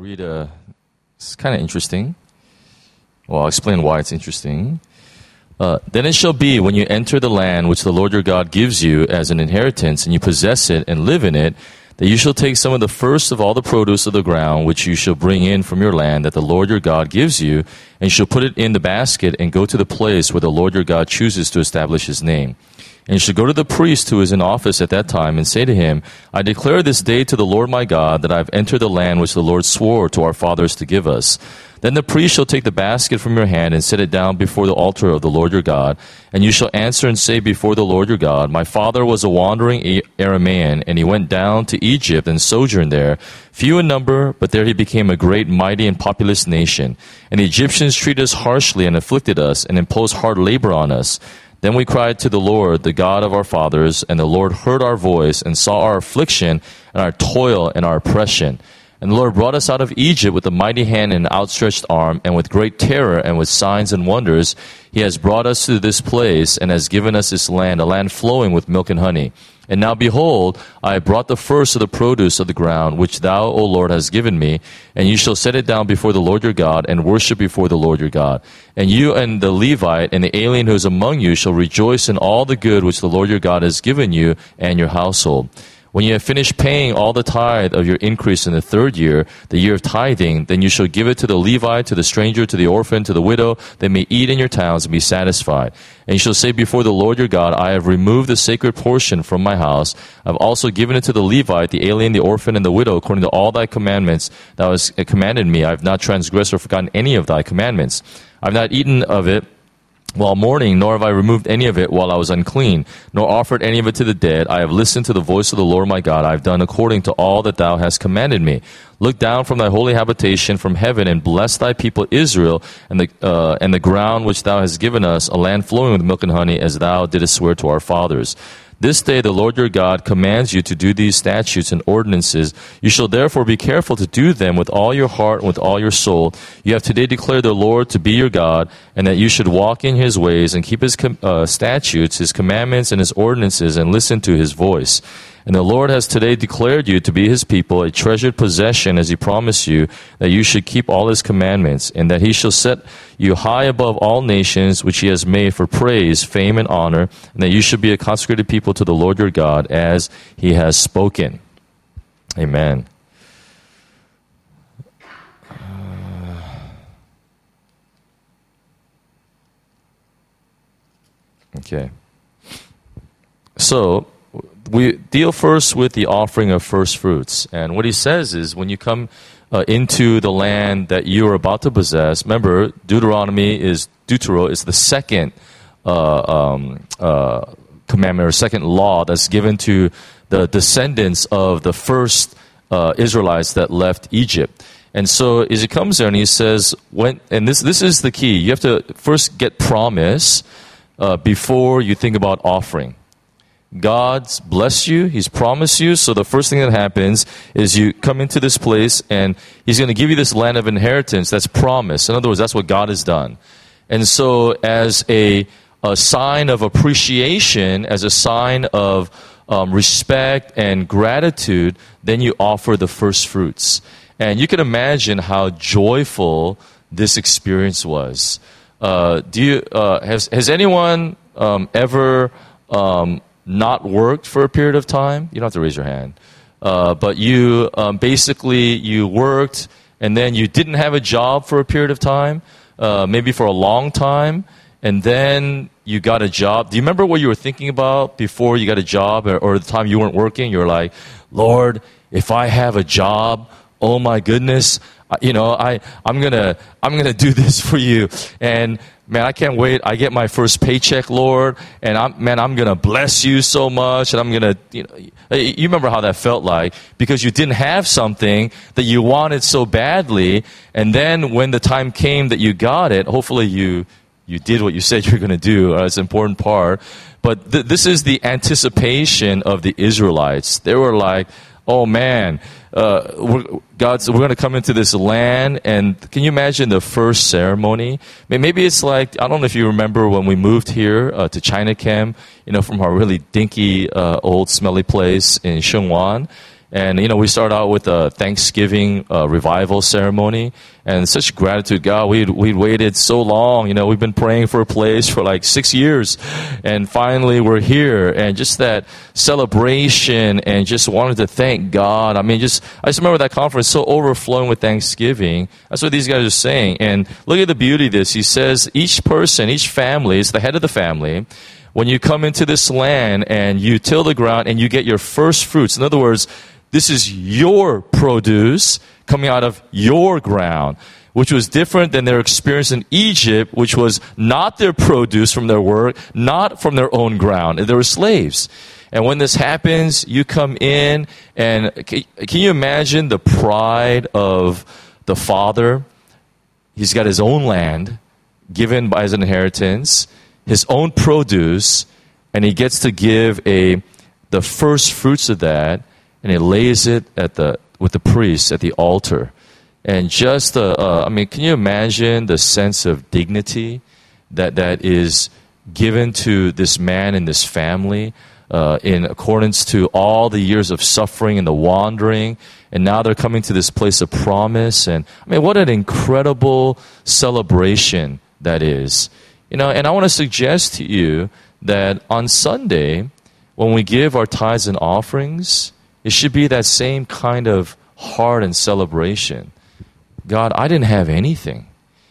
read it's kind of interesting. Well, I'll explain why it's interesting. Then it shall be when you enter the land which the Lord your God gives you as an inheritance, and you possess it and live in it, that you shall take some of the first of all the produce of the ground, which you shall bring in from your land, that the Lord your God gives you, and you shall put it in the basket and go to the place where the Lord your God chooses to establish his name. And you shall go to the priest who is in office at that time and say to him, I declare this day to the Lord my God that I have entered the land which the Lord swore to our fathers to give us. Then the priest shall take the basket from your hand and set it down before the altar of the Lord your God. And you shall answer and say before the Lord your God, My father was a wandering Aramean, and he went down to Egypt and sojourned there, few in number, but there he became a great, mighty, and populous nation. And the Egyptians treated us harshly and afflicted us and imposed hard labor on us. Then we cried to the Lord, the God of our fathers, and the Lord heard our voice and saw our affliction and our toil and our oppression. And the Lord brought us out of Egypt with a mighty hand and an outstretched arm, and with great terror and with signs and wonders. He has brought us to this place and has given us this land, a land flowing with milk and honey. And now behold, I have brought the first of the produce of the ground, which thou, O Lord, hast given me, and you shall set it down before the Lord your God, and worship before the Lord your God. And you and the Levite and the alien who is among you shall rejoice in all the good which the Lord your God has given you and your household. When you have finished paying all the tithe of your increase in the third year, the year of tithing, then you shall give it to the Levite, to the stranger, to the orphan, to the widow. They may eat in your towns and be satisfied. And you shall say before the Lord your God, I have removed the sacred portion from my house. I have also given it to the Levite, the alien, the orphan, and the widow, according to all thy commandments thou hast commanded me. I have not transgressed or forgotten any of thy commandments. I have not eaten of it while mourning, nor have I removed any of it while I was unclean, nor offered any of it to the dead. I have listened to the voice of the Lord my God. I have done according to all that thou hast commanded me. Look down from thy holy habitation from heaven, and bless thy people Israel, and the ground which thou hast given us, a land flowing with milk and honey, as thou didst swear to our fathers. This day the Lord your God commands you to do these statutes and ordinances. You shall therefore be careful to do them with all your heart and with all your soul. You have today declared the Lord to be your God, and that you should walk in his ways and keep his statutes, his commandments, and his ordinances, and listen to his voice. And the Lord has today declared you to be his people, a treasured possession, as he promised you, that you should keep all his commandments, and that he shall set you high above all nations which he has made for praise, fame, and honor, and that you should be a consecrated people to the Lord your God, as he has spoken. Amen. Okay. So, we deal first with the offering of first fruits. And what he says is, when you come into the land that you are about to possess, remember, Deuteronomy is the second commandment or second law that's given to the descendants of the first Israelites that left Egypt. And so as he comes there and he says, this is the key, you have to first get promise before you think about offering. God's blessed you, he's promised you, so the first thing that happens is you come into this place and he's going to give you this land of inheritance that's promised. In other words, that's what God has done. And so as a sign of appreciation, as a sign of respect and gratitude, then you offer the first fruits. And you can imagine how joyful this experience was. Has anyone ever not worked for a period of time? You don't have to raise your hand. But you basically you worked and then you didn't have a job for a period of time, maybe for a long time, and then you got a job. Do you remember what you were thinking about before you got a job, or the time you weren't working? You were like, Lord, if I have a job, oh my goodness, I'm gonna do this for you. And man, I can't wait. I get my first paycheck, Lord, and I'm gonna bless you so much, and I'm gonna, you remember how that felt like, because you didn't have something that you wanted so badly, and then when the time came that you got it, hopefully you did what you said you were going to do. It's an important part. But this is the anticipation of the Israelites. They were like, oh man, we're going to come into this land. And can you imagine the first ceremony? Maybe it's like, I don't know if you remember when we moved here to China Camp, from our really dinky, old, smelly place in Sheungwan. And, we start out with a Thanksgiving revival ceremony. And such gratitude, God, we'd waited so long. We've been praying for a place for like 6 years. And finally, we're here. And just that celebration and just wanted to thank God. I just remember that conference so overflowing with thanksgiving. That's what these guys are saying. And look at the beauty of this. He says each person, each family, is the head of the family. When you come into this land and you till the ground and you get your first fruits. In other words, this is your produce coming out of your ground, which was different than their experience in Egypt, which was not their produce from their work, not from their own ground. They were slaves. And when this happens, you come in, and can you imagine the pride of the father? He's got his own land given by his inheritance, his own produce, and he gets to give the first fruits of that, and he lays it with the priest at the altar. And just, can you imagine the sense of dignity that is given to this man and this family in accordance to all the years of suffering and the wandering, and now they're coming to this place of promise. And what an incredible celebration that is. And I want to suggest to you that on Sunday, when we give our tithes and offerings, it should be that same kind of heart and celebration. God, I didn't have anything,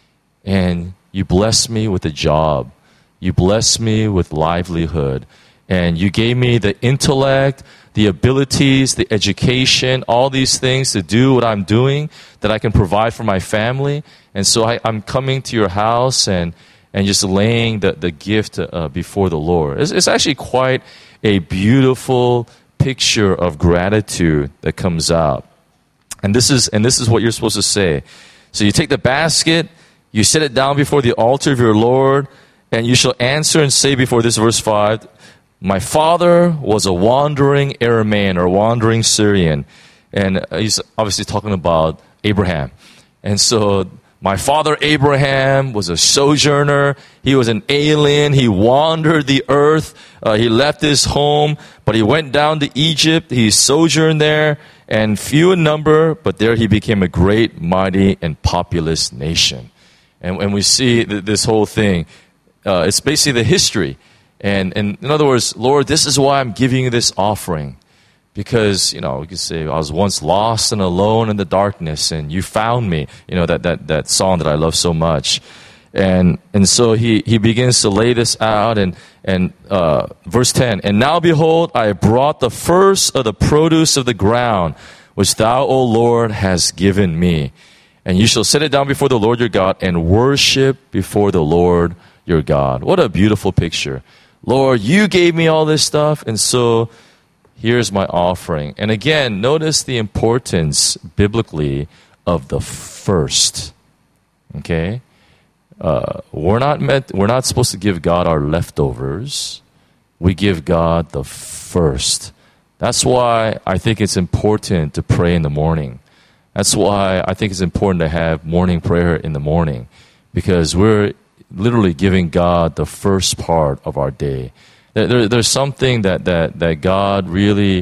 and you blessed me with a job. You blessed me with livelihood, and you gave me the intellect, the abilities, the education, all these things to do what I'm doing that I can provide for my family. And so I'm coming to your house and just laying the gift before the Lord. It's actually quite a beautiful picture of gratitude that comes out. And this is what you're supposed to say. So you take the basket, you set it down before the altar of your Lord, and you shall answer and say before this, verse 5, my father was a wandering Aramean or wandering Syrian. And he's obviously talking about Abraham. And so my father Abraham was a sojourner. He was an alien. He wandered the earth. He left his home, but he went down to Egypt. He sojourned there, and few in number, but there he became a great, mighty, and populous nation. And we see this whole thing. It's basically the history. And in other words, Lord, this is why I'm giving you this offering. Because, we could say, I was once lost and alone in the darkness, and you found me. That song that I love so much. And so he begins to lay this out, and verse 10, and now behold, I have brought the first of the produce of the ground, which thou, O Lord, hast given me. And you shall set it down before the Lord your God, and worship before the Lord your God. What a beautiful picture. Lord, you gave me all this stuff, and so here's my offering. And again, notice the importance biblically of the first. Okay? We're not supposed to give God our leftovers. We give God the first. That's why I think it's important to pray in the morning. That's why I think it's important to have morning prayer in the morning, because we're literally giving God the first part of our day. There's something that God really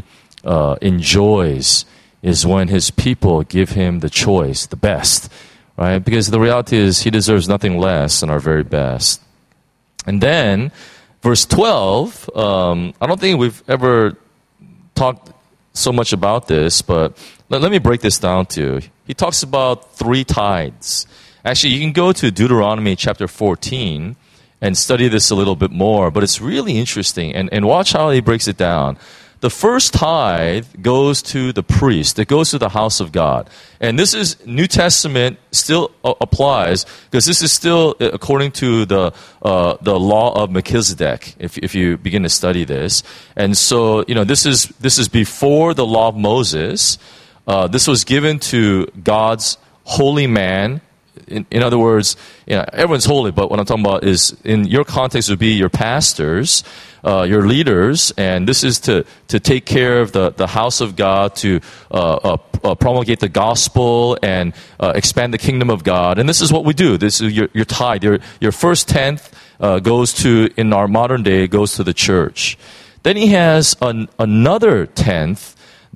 enjoys is when his people give him the choice, the best, right? Because the reality is he deserves nothing less than our very best. And then, verse 12, I don't think we've ever talked so much about this, but let me break this down to you. He talks about 3 tithes. Actually, you can go to Deuteronomy chapter 14 and study this a little bit more, but it's really interesting. And watch how he breaks it down. The first tithe goes to the priest. It goes to the house of God. And this is New Testament still applies, because this is still according to the law of Melchizedek, if you begin to study this. And so, this is before the law of Moses. This was given to God's holy man. In other words, everyone's holy, but what I'm talking about is, in your context, would be your pastors, your leaders, and this is to take care of the house of God, to promulgate the gospel and expand the kingdom of God. And this is what we do. This is your tithe. Your first tenth goes to, in our modern day, goes to the church. Then he has another tenth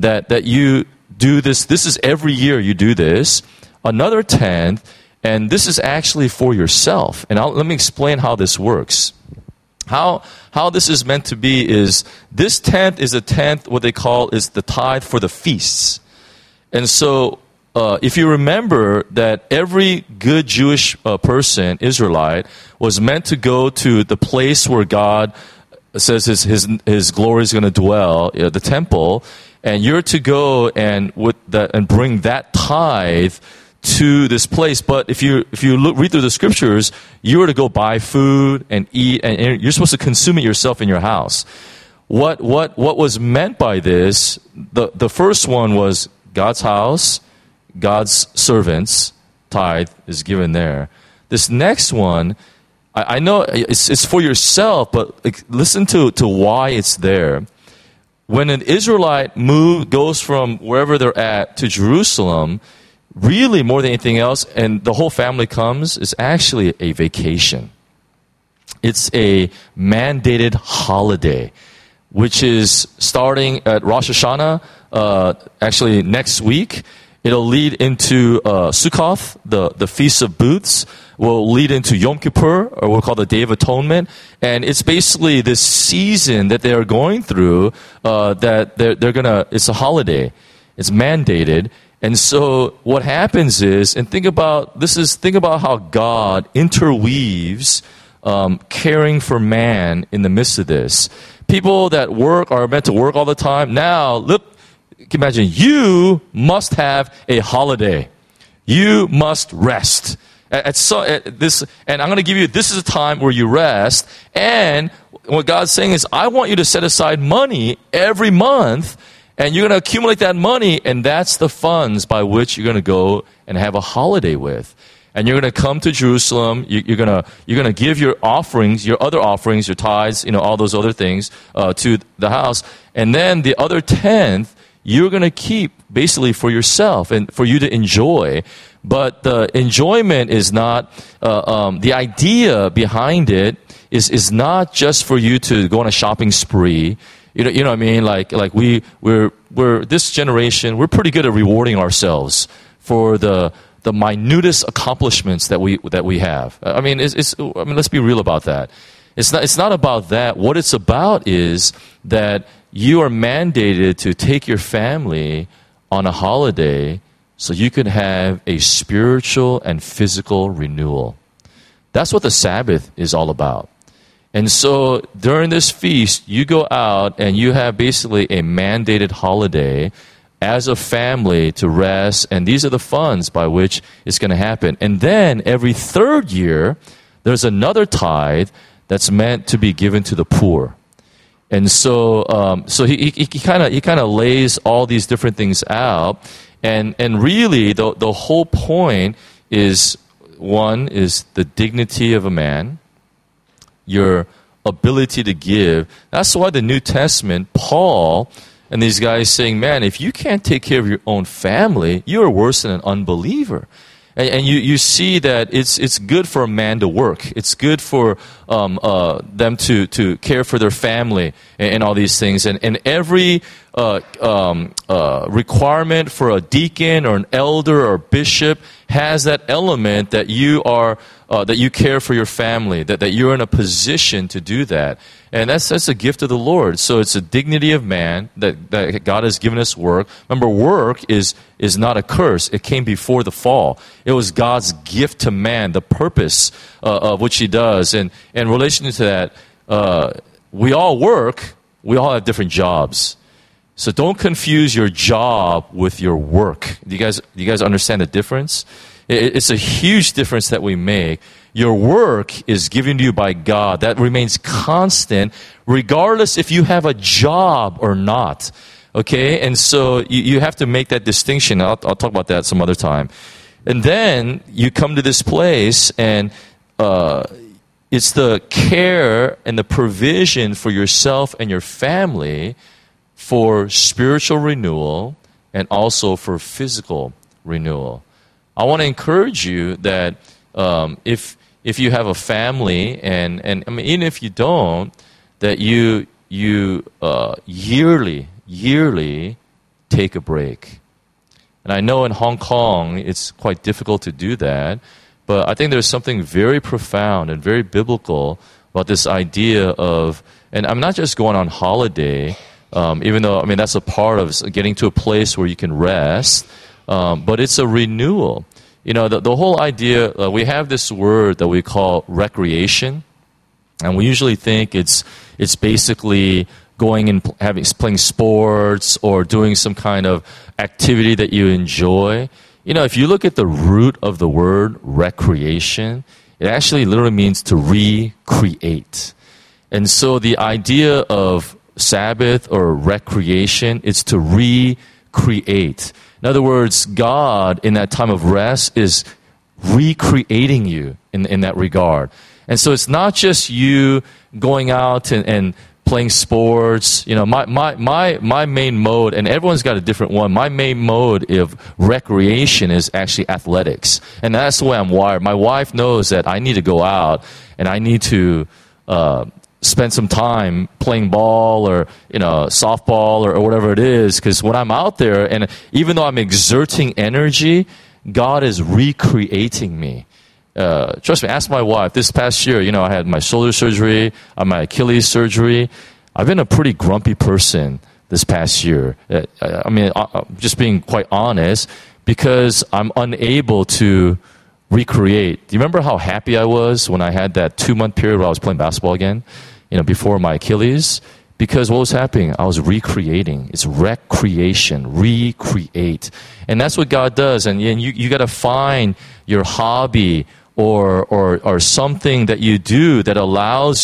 that you do this. This is every year you do this. Another tenth, and this is actually for yourself. And let me explain how this works. How this is meant to be is this tenth is a tenth, what they call is the tithe for the feasts. And so if you remember that every good Jewish person, Israelite, was meant to go to the place where God says his glory is going to dwell, the temple, and you're to go and bring that tithe to this place. But if you read through the scriptures, you were to go buy food and eat, and you're supposed to consume it yourself in your house. What was meant by this? The first one was God's house, God's servants, tithe is given there. This next one, I know it's for yourself, but listen to why it's there. When an Israelite goes from wherever they're at to Jerusalem, really more than anything else, and the whole family comes, is actually a vacation. It's a mandated holiday, which is starting at Rosh Hashanah, actually next week. It'll lead into Sukkoth, the Feast of Booths, will lead into Yom Kippur, or we'll call the Day of Atonement. And it's basically this season that they are going through that they're gonna, it's a holiday. It's mandated. And so what happens is, and think about how God interweaves caring for man in the midst of this. People that are meant to work all the time. Now, look, imagine you must have a holiday. You must rest. And I'm going to give you, this is a time where you rest. And what God's saying is, I want you to set aside money every month, and you're going to accumulate that money, and that's the funds by which you're going to go and have a holiday with. And you're going to come to Jerusalem. You're going to give your offerings, your other offerings, your tithes, all those other things to the house. And then the other tenth, you're going to keep basically for yourself and for you to enjoy. But the enjoyment is not, the idea behind it is not just for you to go on a shopping spree. You know what I mean? Like we're this generation, we're pretty good at rewarding ourselves for the minutest accomplishments that we have. I mean, let's be real about that. It's not about that. What it's about is that you are mandated to take your family on a holiday so you can have a spiritual and physical renewal. That's what the Sabbath is all about. And so during this feast, you go out and you have basically a mandated holiday as a family to rest, and these are the funds by which it's going to happen. And then every third year, there's another tithe that's meant to be given to the poor. And so he kind of lays all these different things out, and really the whole point is, one is the dignity of a man, your ability to give. That's why the New Testament, Paul and these guys saying, man, if you can't take care of your own family, you are worse than an unbeliever. And you see that it's good for a man to work. It's good for them to care for their family and all these things. And every requirement for a deacon or an elder or bishop has that element that you are that you care for your family, that you're in a position to do that. And that's a gift of the Lord. So it's a dignity of man that God has given us work. Remember, work is not a curse. It came before the fall. It was God's gift to man, the purpose of which he does. And in relation to that, we all work. We all have different jobs. So don't confuse your job with your work. Do you guys understand the difference? It's a huge difference that we make. Your work is given to you by God. That remains constant, regardless if you have a job or not. Okay? And so you have to make that distinction. I'll talk about that some other time. And then you come to this place, and it's the care and the provision for yourself and your family for spiritual renewal and also for physical renewal. I want to encourage you that if you have a family, and I mean, even if you don't, that you yearly take a break. And I know in Hong Kong, it's quite difficult to do that, but I think there's something very profound and very biblical about this idea of, and I'm not just going on holiday, even though, I mean, that's a part of getting to a place where you can rest, but it's a renewal. You know, the whole idea, we have this word that we call recreation, and we usually think it's basically going and playing sports or doing some kind of activity that you enjoy. You know, if you look at the root of the word recreation, it actually literally means to recreate. And so the idea of Sabbath or recreation is to recreate. In other words, God in that time of rest is recreating you in that regard. And so it's not just you going out and playing sports. You know, my main mode, and everyone's got a different one, my main mode of recreation is actually athletics. And that's the way I'm wired. My wife knows that I need to go out and I need to spend some time playing ball or, you know, softball or whatever it is, because when I'm out there, and even though I'm exerting energy, God is recreating me. Trust me, ask my wife. This past year, you know, I had my shoulder surgery, my Achilles surgery. I've been a pretty grumpy person this past year. I mean, just being quite honest, because I'm unable to recreate. Do you remember how happy I was when I had that 2-month period where I was playing basketball again? You know, before my Achilles? Because what was happening? I was recreating. It's recreation, recreate. And that's what God does. And you got to find your hobby or something that you do that allows,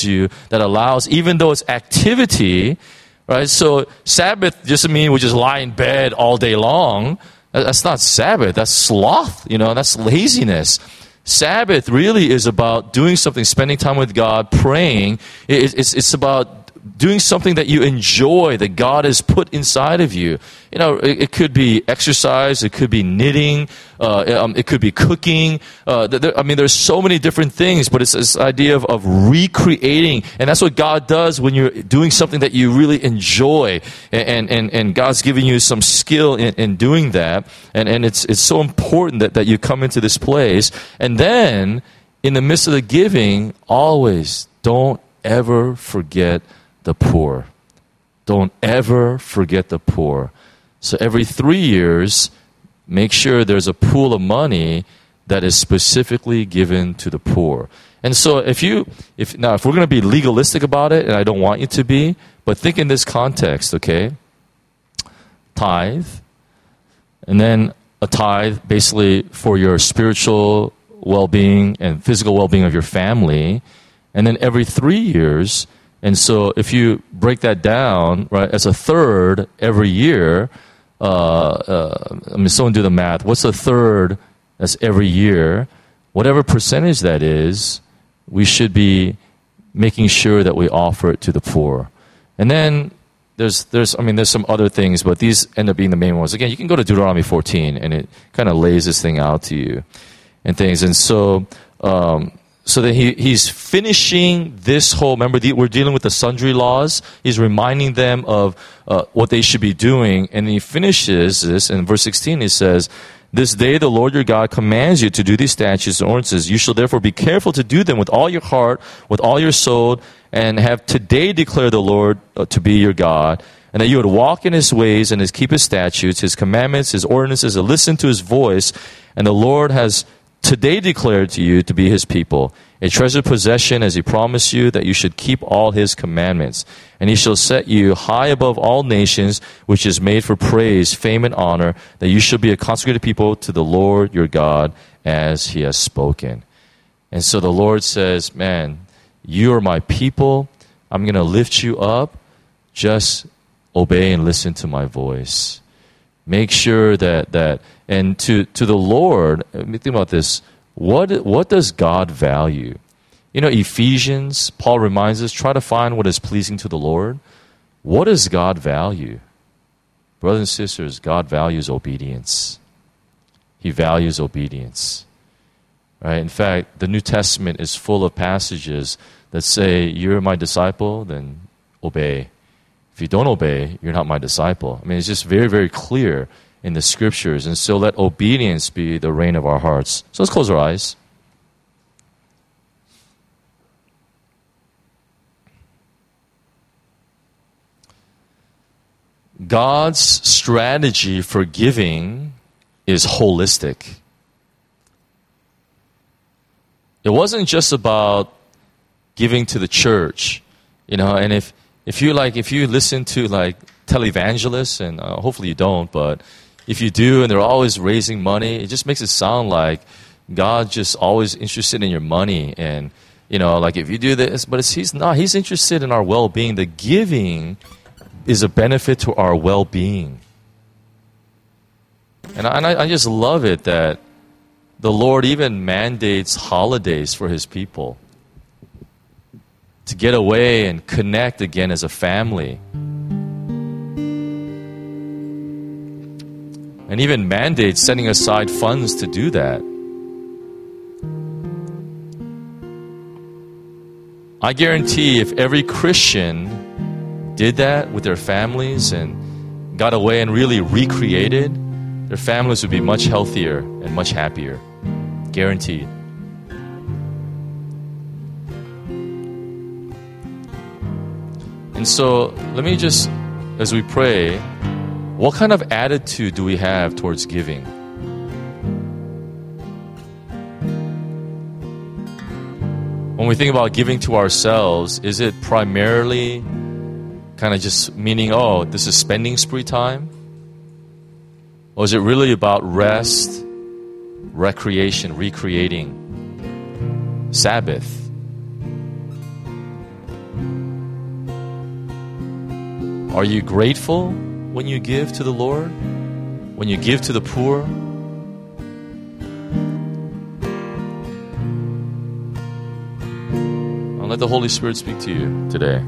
even though it's activity, right? So Sabbath doesn't mean we just lie in bed all day long. That's not Sabbath. That's sloth, you know, that's laziness. Sabbath really is about doing something, spending time with God, praying. It's about doing something that you enjoy, that God has put inside of you. You know, it could be exercise, it could be knitting, it could be cooking. I mean, there's so many different things, but it's this idea of recreating. And that's what God does when you're doing something that you really enjoy. And God's giving you some skill in doing that. And it's so important that you come into this place. And then, in the midst of the giving, always don't ever forget the poor. Don't ever forget the poor. So every 3 years, make sure there's a pool of money that is specifically given to the poor. And so if we're going to be legalistic about it, and I don't want you to be, but think in this context, okay? Tithe, and then a tithe basically for your spiritual well-being and physical well-being of your family, and then every 3 years. And so if you break that down, right, as a third every year, someone do the math. What's a third that's every year? Whatever percentage that is, we should be making sure that we offer it to the poor. And then there's some other things, but these end up being the main ones. Again, you can go to Deuteronomy 14, and it kind of lays this thing out to you and things. And so that he's finishing this whole, remember, we're dealing with the sundry laws. He's reminding them of what they should be doing. And he finishes this in verse 16. He says, "This day the Lord your God commands you to do these statutes and ordinances. You shall therefore be careful to do them with all your heart, with all your soul, and have today declared the Lord to be your God. And that you would walk in his ways and keep his statutes, his commandments, his ordinances, and listen to his voice. And the Lord has today declared to you to be his people, a treasured possession as he promised you, that you should keep all his commandments. And he shall set you high above all nations, which is made for praise, fame, and honor, that you shall be a consecrated people to the Lord your God, as he has spoken." And so the Lord says, man, you are my people. I'm going to lift you up. Just obey and listen to my voice. Make sure that and to the Lord, think about this. What does God value? You know, Ephesians, Paul reminds us, try to find what is pleasing to the Lord. What does God value? Brothers and sisters, God values obedience. He values obedience. Right? In fact, the New Testament is full of passages that say, you're my disciple, then obey. If you don't obey, you're not my disciple. I mean, it's just very, very clear in the scriptures. And so let obedience be the reign of our hearts. So let's close our eyes. God's strategy for giving is holistic. It wasn't just about giving to the church, and if you listen to televangelists, and hopefully you don't, but if you do and they're always raising money, it just makes it sound like God's just always interested in your money, and if you do this, but he's not. He's interested in our well-being. The giving is a benefit to our well-being. And I just love it that the Lord even mandates holidays for His people to get away and connect again as a family. And even mandates setting aside funds to do that. I guarantee if every Christian did that with their families and got away and really recreated, their families would be much healthier and much happier. Guaranteed. And so, let me just, as we pray, what kind of attitude do we have towards giving? When we think about giving to ourselves, is it primarily kind of just meaning, oh, this is spending spree time? Or is it really about rest, recreation, recreating, Sabbath? Are you grateful when you give to the Lord? When you give to the poor? I'll let the Holy Spirit speak to you today.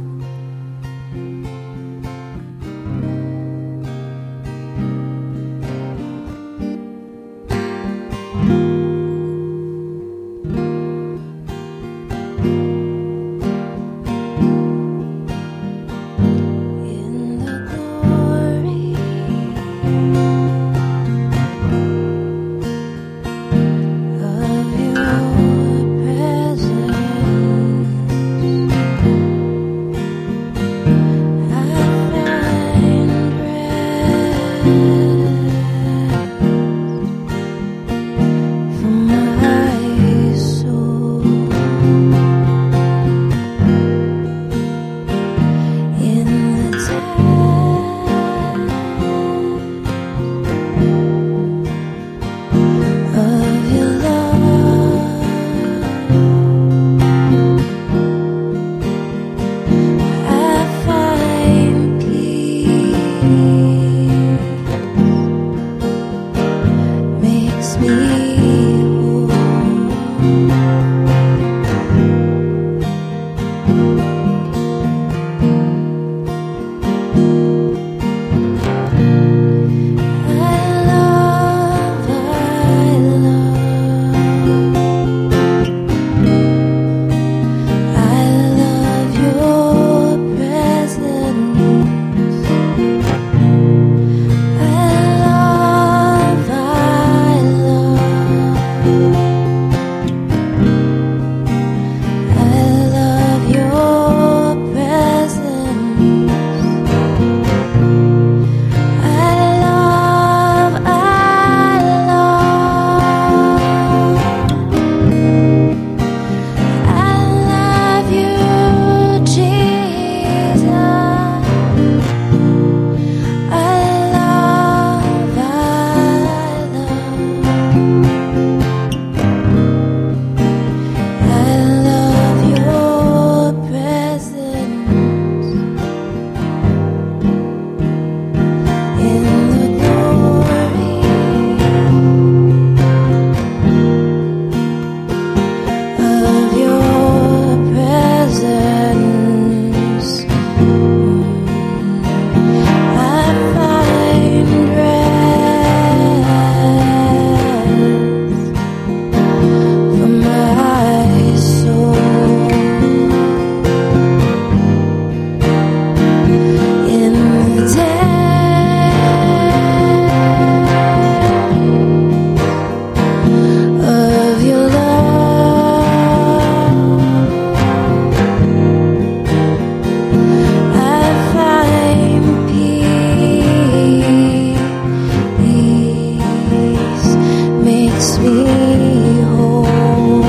me whole.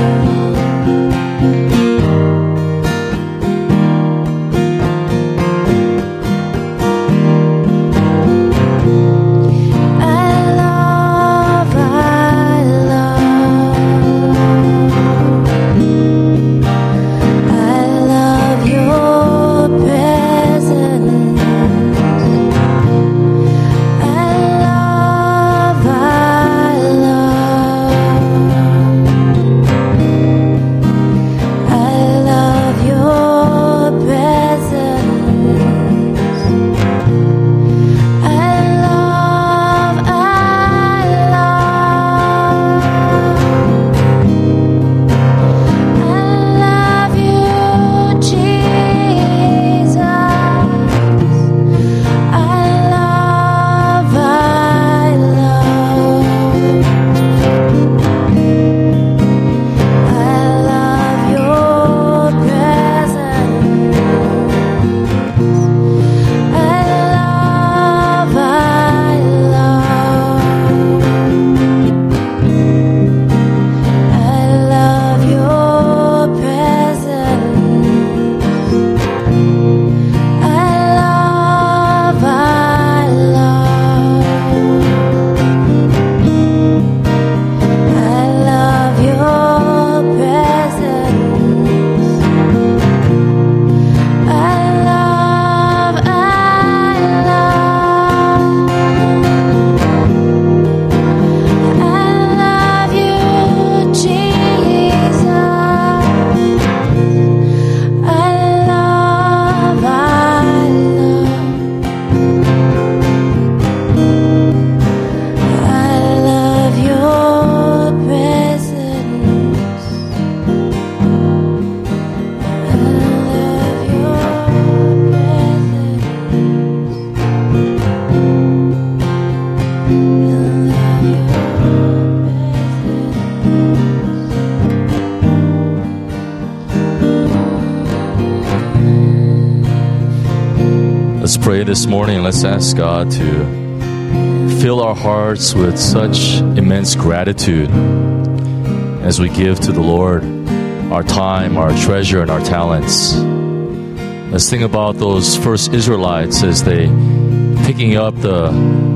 I love your presence. Let's pray this morning. Let's ask God to fill our hearts with such immense gratitude as we give to the Lord our time, our treasure, and our talents. Let's think about those first Israelites as they picking up the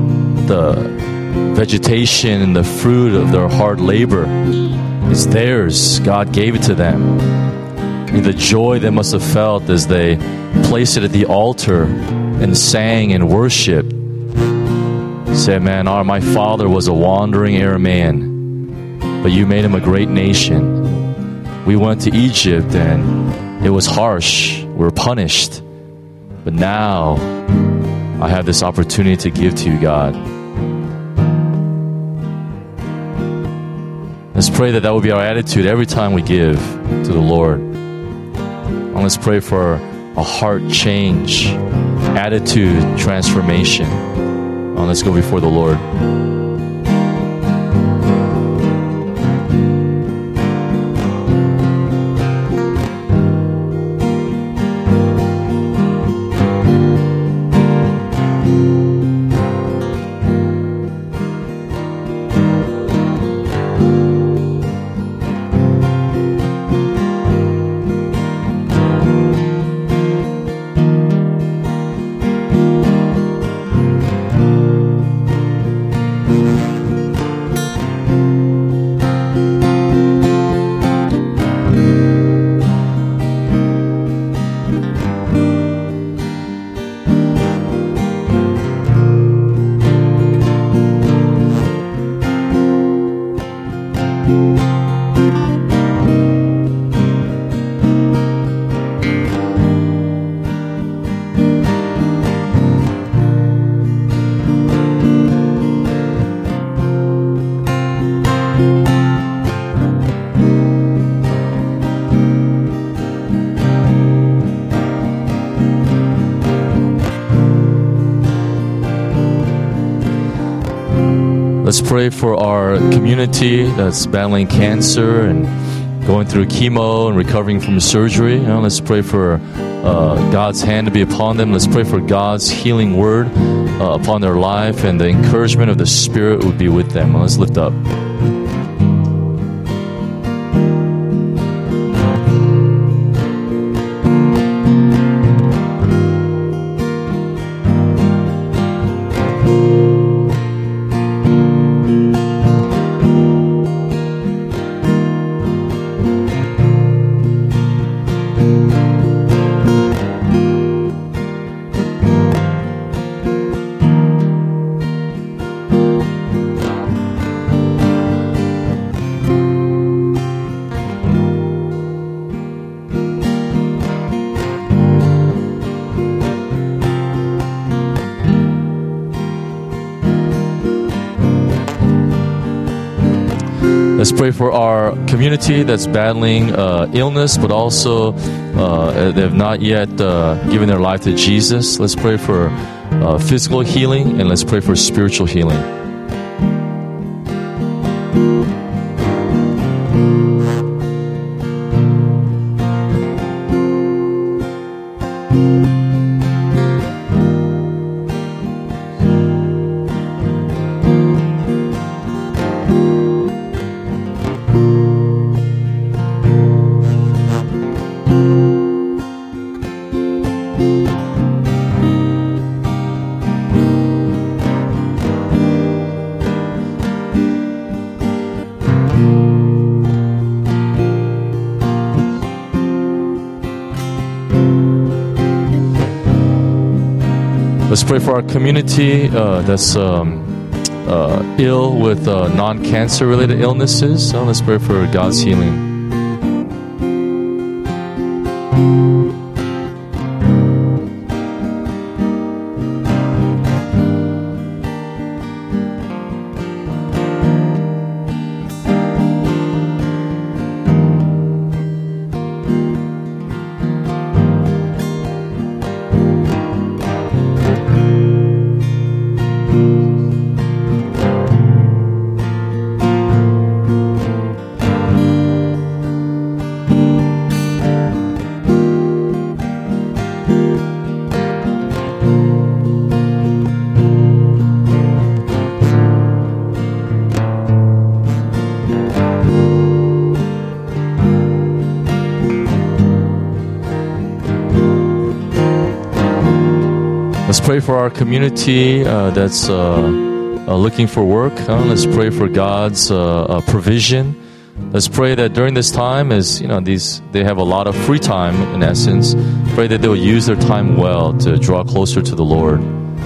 vegetation and the fruit of their hard labor. It's theirs. God gave it to them. And the joy they must have felt as they placed it at the altar and sang and worshiped. Said, man, my father was a wandering Aramaean, but you made him a great nation. We went to Egypt and it was harsh. We were punished. But now I have this opportunity to give to you, God. Let's pray that will be our attitude every time we give to the Lord. And let's pray for a heart change, attitude transformation. Let's go before the Lord. Let's pray for our community that's battling cancer and going through chemo and recovering from surgery. Let's pray for God's hand to be upon them. Let's pray for God's healing word upon their life, and the encouragement of the Spirit would be with them. Let's lift up. pray for our community that's battling illness, but also they have not yet given their life to Jesus. Let's pray for physical healing, and let's pray for spiritual healing. Let's pray for our community that's ill with non-cancer related illnesses. Let's pray for God's healing. Let's pray for our community that's looking for work. Let's pray for God's provision. Let's pray that during this time, as they have a lot of free time in essence, pray that they will use their time well to draw closer to the Lord.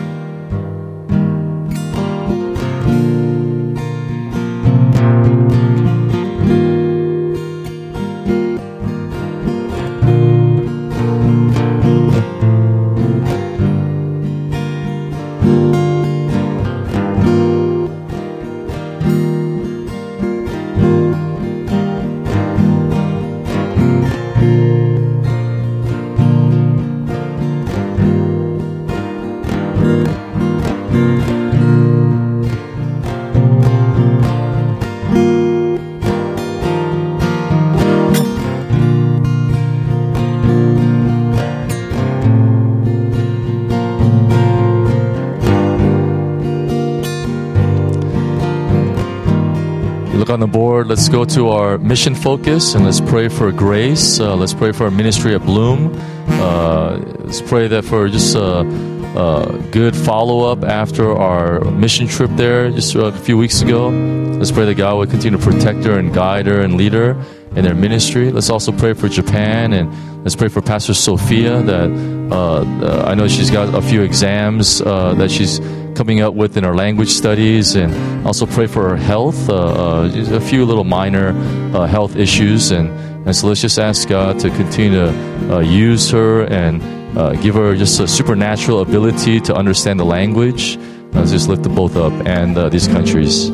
On the board, let's go to our mission focus and let's pray for grace. Let's pray for our ministry at Bloom. Let's pray that for just good follow-up after our mission trip there just a few weeks ago. Let's pray that God would continue to protect her and guide her and lead her in their ministry. Let's also pray for Japan, and let's pray for Pastor Sophia that I know she's got a few exams that she's coming up with in her language studies, and also pray for her health, just a few little minor health issues, and so let's just ask God to continue to use her and give her just a supernatural ability to understand the language. Let's just lift them both up and these countries.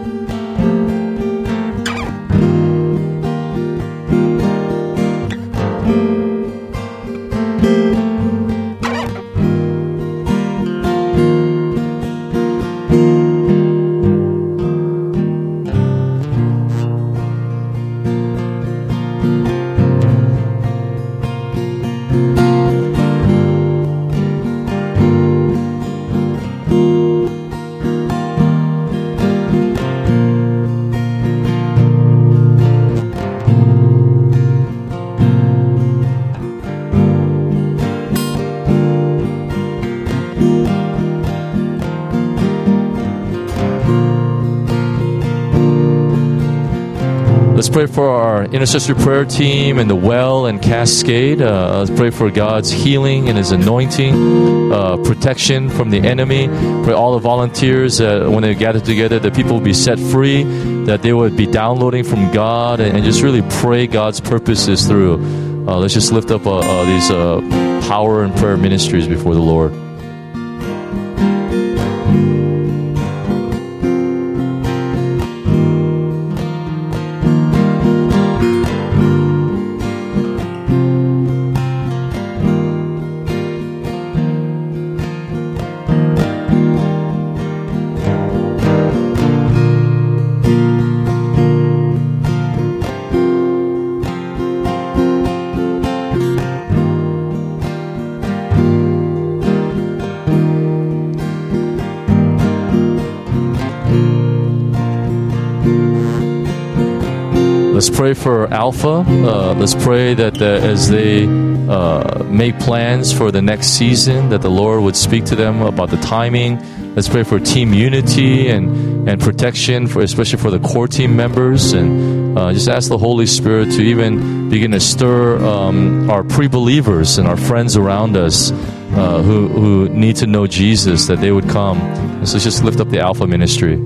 Let's pray for our intercessory prayer team and the Well and Cascade. Let's pray for God's healing and His anointing, protection from the enemy. Pray all the volunteers when they gather together, that people will be set free, that they would be downloading from God, and just really pray God's purposes through. Let's just lift up these power and prayer ministries before the Lord. Let's pray for Alpha. Let's pray that as they make plans for the next season, that the Lord would speak to them about the timing. Let's pray for team unity and protection, especially for the core team members. And just ask the Holy Spirit to even begin to stir our pre-believers and our friends around us who need to know Jesus, that they would come. And so just lift up the Alpha ministry.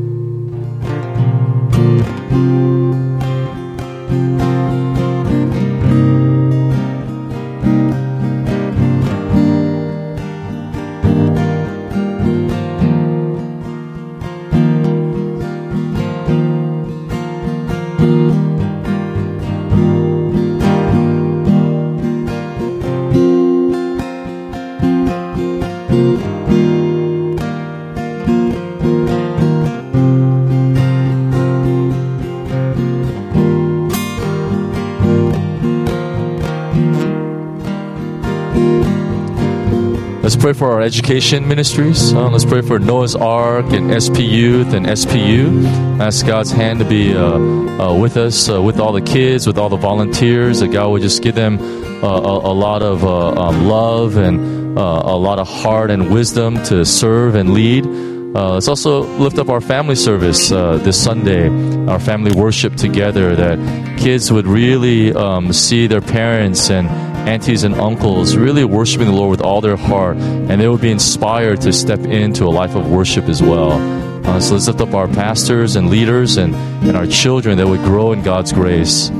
Let's pray for our education ministries. Let's pray for Noah's Ark and SP Youth and SPU. Ask God's hand to be with us, with all the kids, with all the volunteers, that God would just give them a lot of love and a lot of heart and wisdom to serve and lead. Let's also lift up our family service this Sunday, our family worship together, that kids would really see their parents and aunties and uncles really worshiping the Lord with all their heart, and they would be inspired to step into a life of worship as well. So let's lift up our pastors and leaders and our children that would grow in God's grace.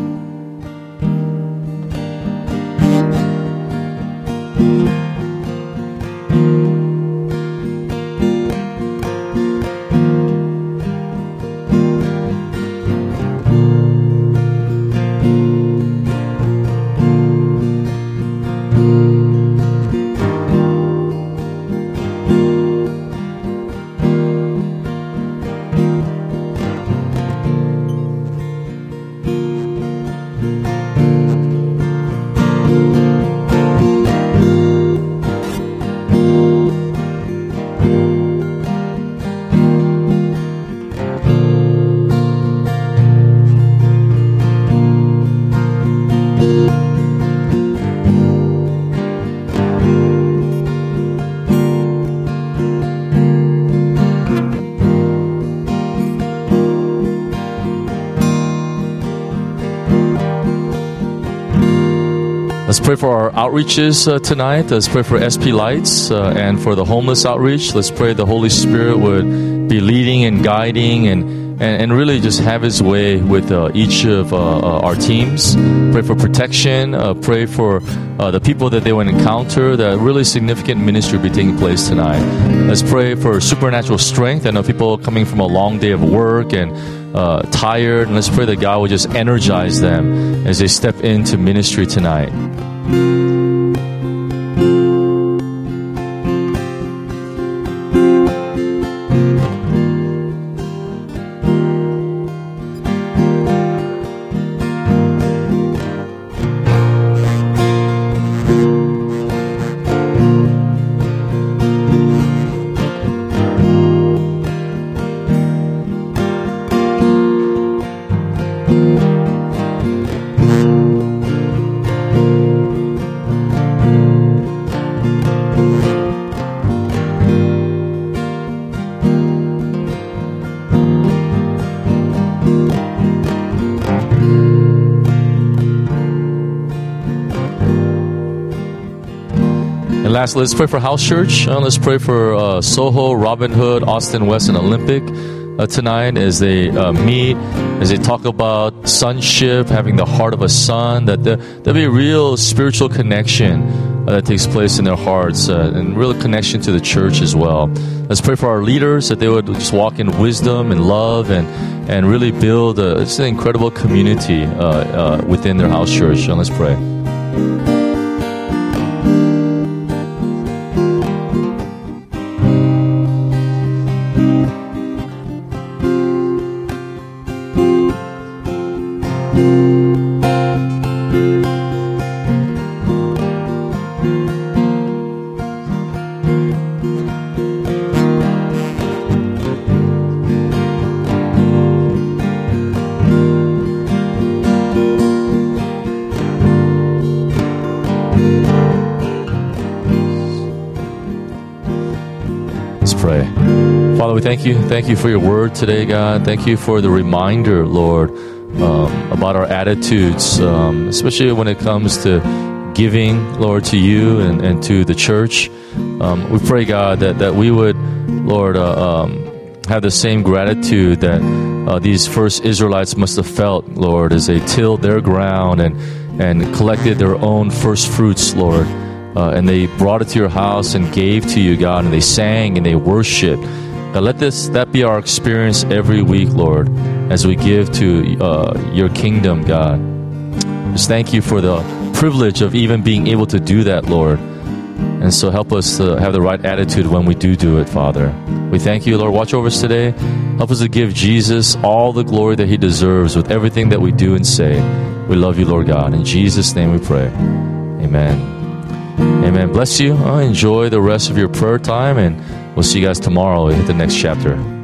Let's pray for our outreaches tonight. Let's pray for SP Lights and for the homeless outreach. Let's pray the Holy Spirit would be leading and guiding and really just have His way with each of our teams. Pray for protection. Pray for the people that they would encounter, that really significant ministry will be taking place tonight. Let's pray for supernatural strength. I know people coming from a long day of work and tired. And let's pray that God will just energize them as they step into ministry tonight. Lastly, let's pray for House Church. Let's pray for Soho, Robin Hood, Austin West, and Olympic tonight as they meet, as they talk about sonship, having the heart of a son, that there'll be a real spiritual connection that takes place in their hearts and real connection to the church as well. Let's pray for our leaders, that they would just walk in wisdom and love and really build just an incredible community within their house church. And let's pray. we thank you. Thank you for your word today, God. Thank you for the reminder, Lord, about our attitudes, especially when it comes to giving, Lord, to you and to the church. We pray, God, that we would, Lord, have the same gratitude that these first Israelites must have felt, Lord, as they tilled their ground and collected their own first fruits, Lord. And they brought it to your house and gave to you, God, and they sang and they worshiped. God, let that be our experience every week, Lord, as we give to your kingdom, God. Just thank you for the privilege of even being able to do that, Lord. And so help us to have the right attitude when we do it, Father. We thank you, Lord. Watch over us today. Help us to give Jesus all the glory that he deserves with everything that we do and say. We love you, Lord God. In Jesus' name we pray. Amen. Amen. Bless you. Enjoy the rest of your prayer time, and we'll see you guys tomorrow. We hit the next chapter.